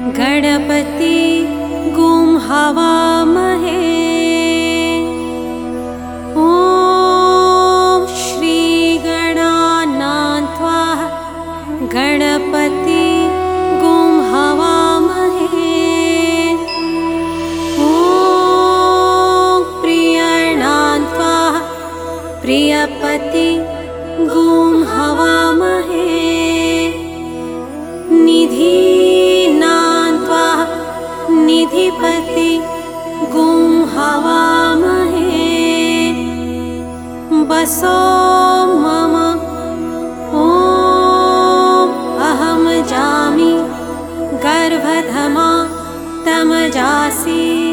गणपति गुं हवामहे। ॐ श्री गणानान्त्वा गणपति गुं हवामहे। ॐ प्रियणान्त्वा प्रियपति गुं हवामहे। निधीनान्त्वा निधिपति गुं हवामहे। वसो मम ॐ अहं जामि गर्भधमा तमजासि।